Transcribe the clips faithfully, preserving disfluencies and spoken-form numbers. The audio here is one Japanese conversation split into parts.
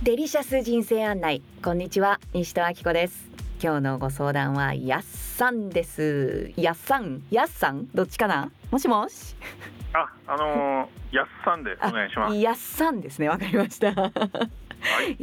デリシャス人生案内、こんにちは、西戸明子です。今日のご相談はやっさんです。やっさん、やっさんどっちかな。もしもし。 あ、あのー、やっさんでお願いします。 やっさんですね、わかりました。はい、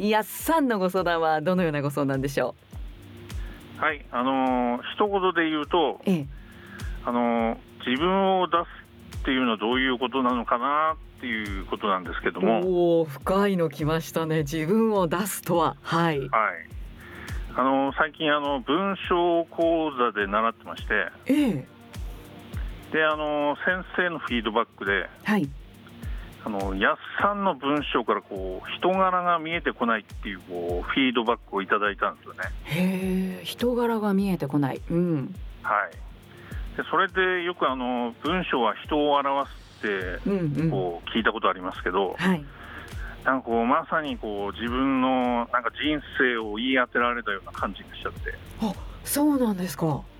やっさんのご相談はどのようなご相談でしょう。はい、あのー、一言で言うと、ええ、あのー、自分を出すっていうのはどういうことなのかなっていうことなんですけども。 おー、深いの来ましたね。自分を出すとは。はい、はい、 あのー、最近あの文章講座で習ってまして、ええ、であの先生のフィードバックで、はい、あのやっさんの文章からこう人柄が見えてこないっていう、こうフィードバックをいただいたんですよね。 へえ、人柄が見えてこない、うん、 はい。でそれでよくあの文章は人を表すってこう聞いたことありますけど、うんうん、はい、なんかこうまさにこう自分のなんか人生を言い当てられたような感じがしちゃって。 あ、そうなんですか。はい。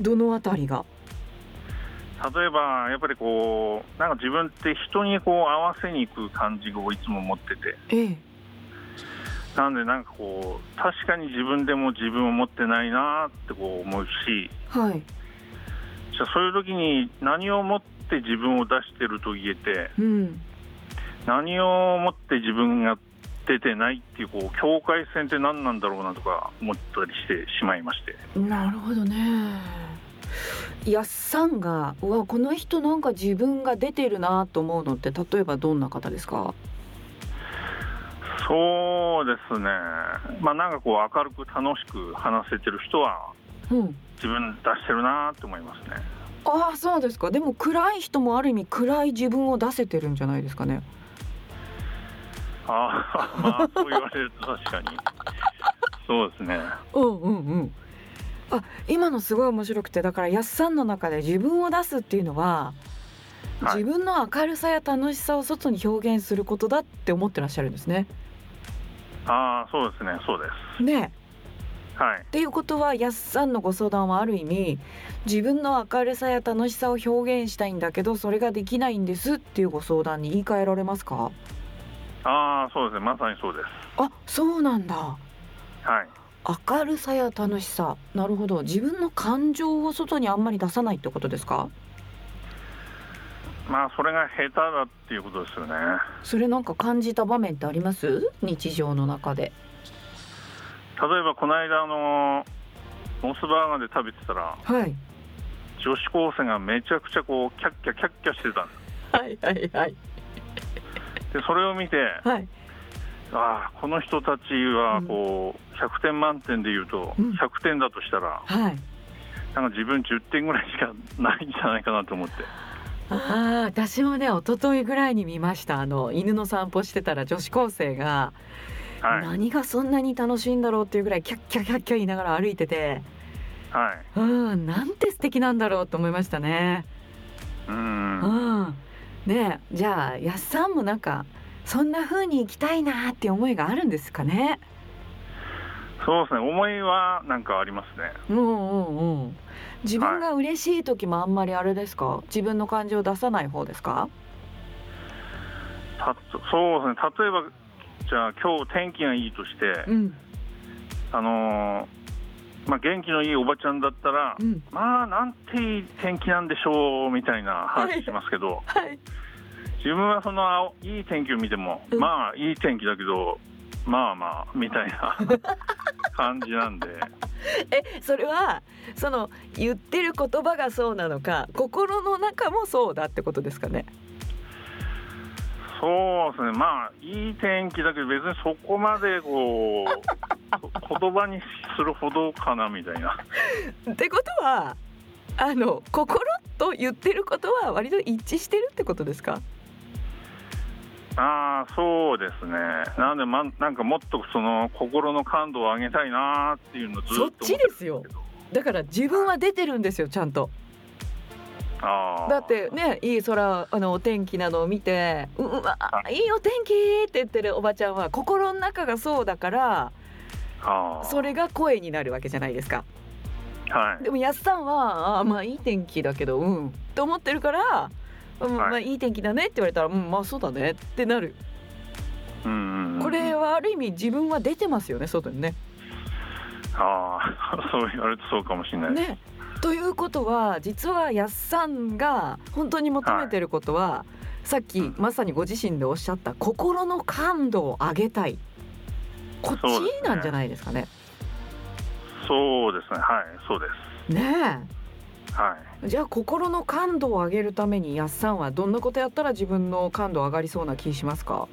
どのあたりが。 例えばやっぱりこうなんか自分って人にこう合わせに行く感じをいつも持ってて、ええ、なんでなんかこう確かに自分でも自分を持ってないなってこう思うし、はい、じゃあそういう時に何をもって自分を出してると言えて、うん、何をもって自分が出てないっていう、こう境界線って何なんだろうなとか思ったりしてしまいまして。 なるほどね。やっさんがうわこの人なんか自分が出てるなと思うのって例えばどんな方ですか。 そうですね、まあなんかこう明るく楽しく話せてる人は、うん、自分出してるなと思いますね。 ああ、そうですか。でも暗い人もある意味暗い自分を出せてるんじゃないですかね。 ああ、まあそう言われると確かにそうですね。 うんうんうん。あ、今のすごい面白くて、だからやっさんの中で自分を出すっていうのは、はい、自分の明るさや楽しさを外に表現することだって思ってらっしゃるんですね。 ああ、そうですね、そうですね。 はい、 っていうことはやっさんのご相談はある意味自分の明るさや楽しさを表現したいんだけどそれができないんですっていうご相談に言い換えられますか。 ああ、そうですね、まさにそうです。 あ、そうなんだ。 はい。 明るさや楽しさ、なるほど。自分の感情を外にあんまり出さないってことですか。 まあそれが下手だっていうことですよね。 それなんか感じた場面ってあります？日常の中で。 例えばこの間あのモスバーガーで食べてたら、はい、女子高生がめちゃくちゃこうキャッキャキャッキャしてたんです。 はいはいはい。でそれを見て、はい、ああこの人たちはこう、うん、ひゃくてん満点でいうとひゃくてんだとしたら、うん、はい、なんか自分じゅってんぐらいしかないんじゃないかなと思って。 ああ、私もね一昨日ぐらいに見ました。あの犬の散歩してたら女子高生が、はい、何がそんなに楽しいんだろうっていうぐらいキャッキャキャッキャ言いながら歩いてて、はい、うん、なんて素敵なんだろうと思いましたね。うん、うん、ねえ、じゃあやっさんもなんかそんな風に生きたいなって思いがあるんですかね。 そうですね、思いはなんかありますね。 うんうんうん。自分が嬉しい時もあんまりあれですか、はい、自分の感情を出さない方ですか。 たそうですね、例えばじゃあ今日天気がいいとして、うん、あのーまあ、元気のいいおばちゃんだったら、うん、まあなんていい天気なんでしょうみたいな話しますけど、はいはい、自分はそのいい天気を見ても、うん、まあいい天気だけどまあまあみたいな感じなんでえ、それはその言ってる言葉がそうなのか心の中もそうだってことですかね。 そうですね、まあいい天気だけど別にそこまでこう言葉にするほどかなみたいなってことはあの心と言ってることは割と一致してるってことですか。 ああ、そうですね。なので、ま、なんかもっとその心の感度を上げたいなっていうのをずっと思ってるんですけど。そっちですよ。 だから自分は出てるんですよ、ちゃんと。あ、だってね、いい空、あのお天気などを見て、うわ、いいお天気って言ってるおばちゃんは心の中がそうだから、あ、それが声になるわけじゃないですか。はい、でもやっさんはあ、まあいい天気だけどうんと思ってるから、うん、まあいい天気だねって言われたら、うん、まあそうだねってなる。 うんうんうん、 これはある意味自分は出てますよね、外にね。 ああ、そう言われるとそうかもしれないです、 ね。ということは実はやっさんが本当に求めてることは、はい、さっきまさにご自身でおっしゃった心の感度を上げたい、こっちなんじゃないですかね。 そうですね、はい、そうですねえ、 はい、 じゃあ心の感度を上げるためにやっさんはどんなことやったら自分の感度上がりそうな気しますか？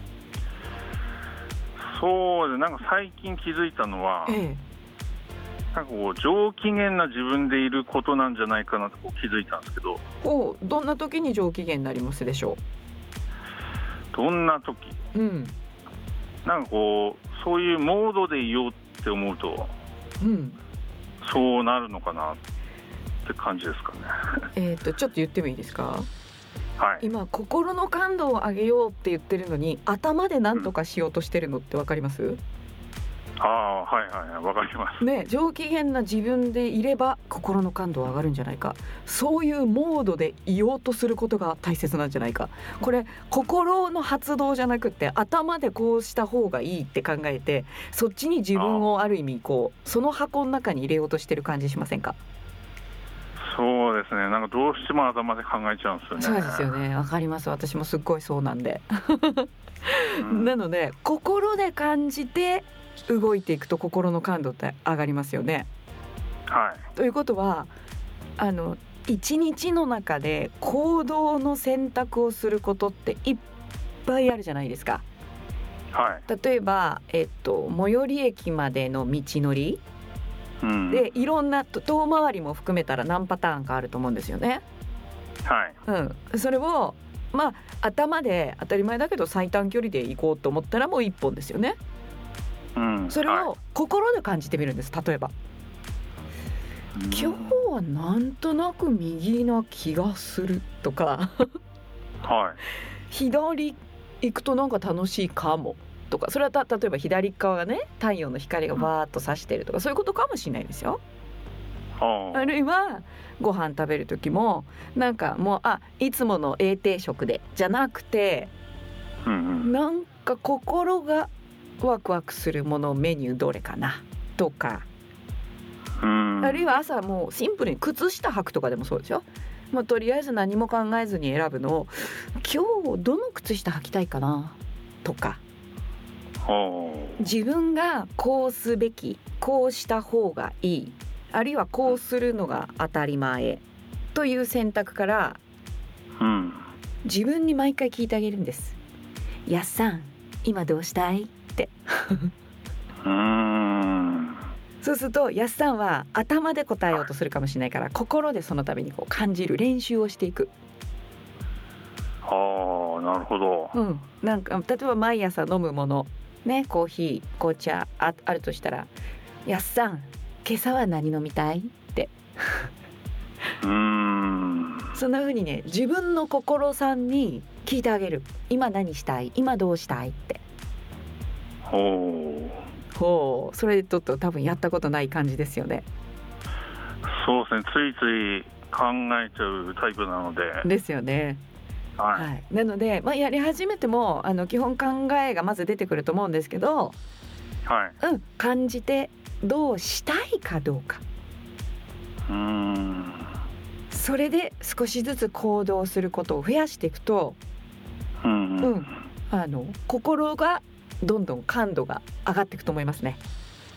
そうで、なんか最近気づいたのは、ええ、なんかこう上機嫌な自分でいることなんじゃないかなとこう気づいたんですけど。 お、どんな時に上機嫌になりますでしょう？どんな時、うん、なんかこうそういうモードでいようって思うと、うん、そうなるのかなって感じですかね。 えっとちょっと言ってもいいですか？ はい、 今心の感度を上げようって言ってるのに頭で何とかしようとしてるのって分かります？うん、 ああ、はいはい、分かりますね。上機嫌な自分でいれば心の感度は上がるんじゃないか、そういうモードでいようとすることが大切なんじゃないか。これ心の発動じゃなくて頭でこうした方がいいって考えて、そっちに自分をある意味こうその箱の中に入れようとしてる感じしませんか？ そうですね、なんかどうしても頭で考えちゃうんですよね。 そうですよね、わかります。私もすっごいそうなんで、うん、なので心で感じて動いていくと心の感度って上がりますよね。 はい、 ということはあの一日の中で行動の選択をすることっていっぱいあるじゃないですか。 はい、 例えば、えっと、最寄り駅までの道のり、うん、でいろんな遠回りも含めたら何パターンかあると思うんですよね。 はい、 うん、それをまあ頭で当たり前だけど最短距離で行こうと思ったらもう一本ですよね。 うん、 それを心で感じてみるんです。例えば、うん、今日はなんとなく右な気がするとか、 はい、 左行くとなんか楽しいかもとか、それはた例えば左側がね太陽の光がバーッと差してるとか、そういうことかもしれないですよ。あるいはご飯食べる時もなんかもうあいつもの A 定食でじゃなくて、うんうん、なんか心がワクワクするものメニューどれかなとか、うん、あるいは朝もうシンプルに靴下履くとかでもそうでしょ。もうとりあえず何も考えずに選ぶのを今日どの靴下履きたいかなとか、自分がこうすべき、こうした方がいい、あるいはこうするのが当たり前という選択から、うん、自分に毎回聞いてあげるんです。やっさん今どうしたいってうーん、そうするとやっさんは頭で答えようとするかもしれないから、心でそのためにこう感じる練習をしていく。 ああ、なるほど、 うん、なんか例えば毎朝飲むものね、コーヒー、紅茶 あ, あるとしたら、やっさん今朝は何飲みたいってうーん、そんな風にね、自分の心さんに聞いてあげる。今何したい、今どうしたいって。 ほうほう、それちょっと多分やったことない感じですよね。 そうですね、ついつい考えちゃうタイプなので。 ですよね。 はいはい、 なので、まあ、やり始めてもあの基本考えがまず出てくると思うんですけど、 はいうん、感じてどうしたいかどうか、うーん、それで少しずつ行動することを増やしていくと、うんうん、あの心がどんどん感度が上がっていくと思いますね。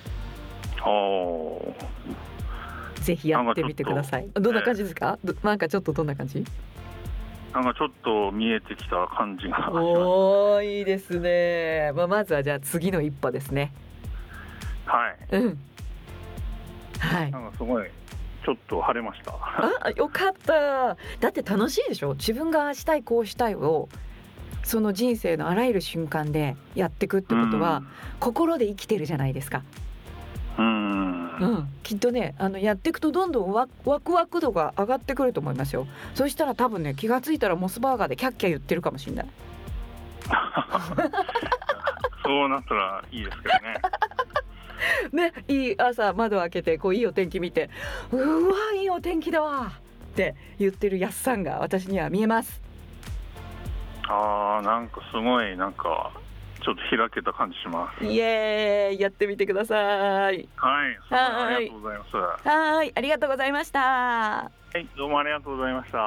おぜひやってみてください。どんな感じですか？えー、なんかちょっとどんな感じ？ なんかちょっと見えてきた感じが。 おー、いいですね。まあ、まずはじゃあ次の一歩ですね。 はい。 うん。はい。 なんかすごいちょっと晴れました。 あ、よかった。だって楽しいでしょ。自分がしたいこうしたいをその人生のあらゆる瞬間でやっていくってことは、心で生きてるじゃないですか。うん、うん、きっとね、あのやっていくとどんどんワクワク度が上がってくると思いますよ。そしたら多分ね、気がついたらモスバーガーでキャッキャ言ってるかもしれない。 そうなったらいいですけどね。ね、いい朝窓開けてこういいお天気見て、うわいいお天気だわって言ってるやっさんが私には見えます。 あー、なんかすごいなんかちょっと開けた感じします。 イエーイ、やってみてください。 はい、ありがとうございます。 はい、ありがとうございました。はい、どうもありがとうございました。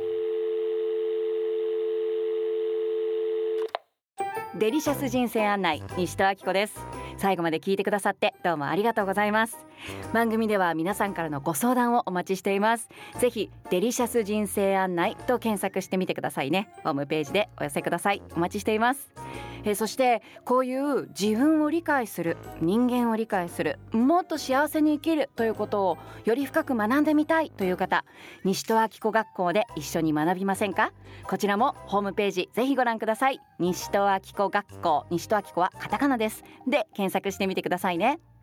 デリシャス人生案内、西戸明子です。最後まで聞いてくださってどうもありがとうございます。番組では皆さんからのご相談をお待ちしています。ぜひデリシャス人生案内と検索してみてくださいね。ホームページでお寄せください。お待ちしています。えー、そしてこういう自分を理解する、人間を理解する、もっと幸せに生きるということをより深く学んでみたいという方、西戸明子学校で一緒に学びませんか？こちらもホームページぜひご覧ください。西戸明子学校、西戸明子はカタカナです。で検索してみてくださいね。